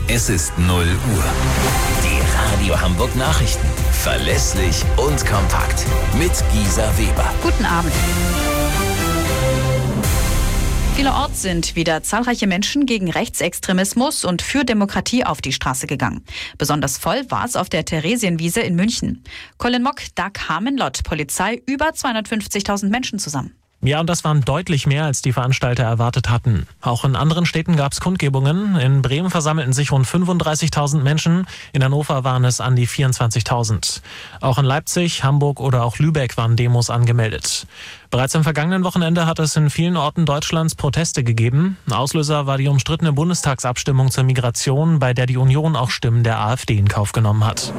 Es ist 0 Uhr. Die Radio Hamburg Nachrichten. Verlässlich und kompakt. Mit Gisa Weber. Guten Abend. Vielerorts sind wieder zahlreiche Menschen gegen Rechtsextremismus und für Demokratie auf die Straße gegangen. Besonders voll war es auf der Theresienwiese in München. Colin Mock, da kamen laut Polizei über 250.000 Menschen zusammen. Ja, und das waren deutlich mehr, als die Veranstalter erwartet hatten. Auch in anderen Städten gab es Kundgebungen. In Bremen versammelten sich rund 35.000 Menschen. In Hannover waren es an die 24.000. Auch in Leipzig, Hamburg oder auch Lübeck waren Demos angemeldet. Bereits am vergangenen Wochenende hat es in vielen Orten Deutschlands Proteste gegeben. Auslöser war die umstrittene Bundestagsabstimmung zur Migration, bei der die Union auch Stimmen der AfD in Kauf genommen hat.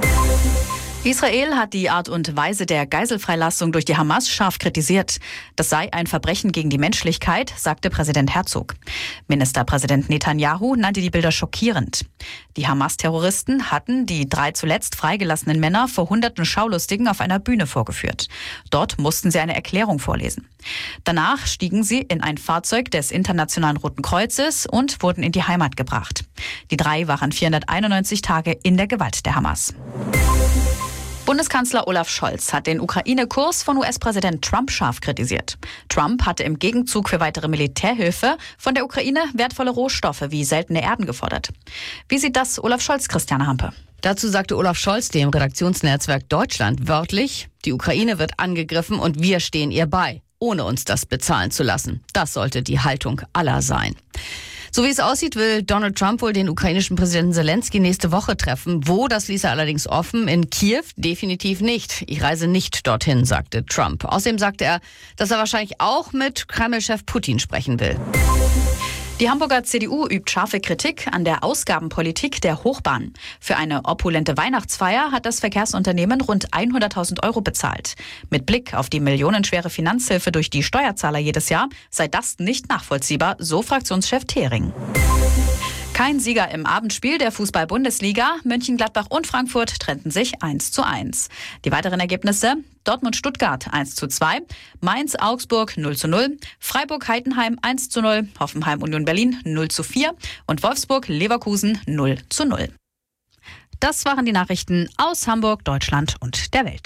Israel hat die Art und Weise der Geiselfreilassung durch die Hamas scharf kritisiert. Das sei ein Verbrechen gegen die Menschlichkeit, sagte Präsident Herzog. Ministerpräsident Netanyahu nannte die Bilder schockierend. Die Hamas-Terroristen hatten die 3 zuletzt freigelassenen Männer vor hunderten Schaulustigen auf einer Bühne vorgeführt. Dort mussten sie eine Erklärung vorlesen. Danach stiegen sie in ein Fahrzeug des Internationalen Roten Kreuzes und wurden in die Heimat gebracht. Die 3 waren 491 Tage in der Gewalt der Hamas. Bundeskanzler Olaf Scholz hat den Ukraine-Kurs von US-Präsident Trump scharf kritisiert. Trump hatte im Gegenzug für weitere Militärhilfe von der Ukraine wertvolle Rohstoffe wie seltene Erden gefordert. Wie sieht das Olaf Scholz, Christiane Hampe? Dazu sagte Olaf Scholz dem Redaktionsnetzwerk Deutschland wörtlich: Die Ukraine wird angegriffen und wir stehen ihr bei, ohne uns das bezahlen zu lassen. Das sollte die Haltung aller sein. So wie es aussieht, will Donald Trump wohl den ukrainischen Präsidenten Zelensky nächste Woche treffen. Wo, das ließ er allerdings offen. In Kiew definitiv nicht. Ich reise nicht dorthin, sagte Trump. Außerdem sagte er, dass er wahrscheinlich auch mit Kreml-Chef Putin sprechen will. Die Hamburger CDU übt scharfe Kritik an der Ausgabenpolitik der Hochbahn. Für eine opulente Weihnachtsfeier hat das Verkehrsunternehmen rund 100.000 Euro bezahlt. Mit Blick auf die millionenschwere Finanzhilfe durch die Steuerzahler jedes Jahr sei das nicht nachvollziehbar, so Fraktionschef Thering. Kein Sieger im Abendspiel der Fußball-Bundesliga. Mönchengladbach und Frankfurt trennten sich 1:1. Die weiteren Ergebnisse: Dortmund-Stuttgart 1:2, Mainz-Augsburg 0:0, Freiburg-Heidenheim 1:0, Hoffenheim-Union Berlin 0:4 und Wolfsburg-Leverkusen 0:0. Das waren die Nachrichten aus Hamburg, Deutschland und der Welt.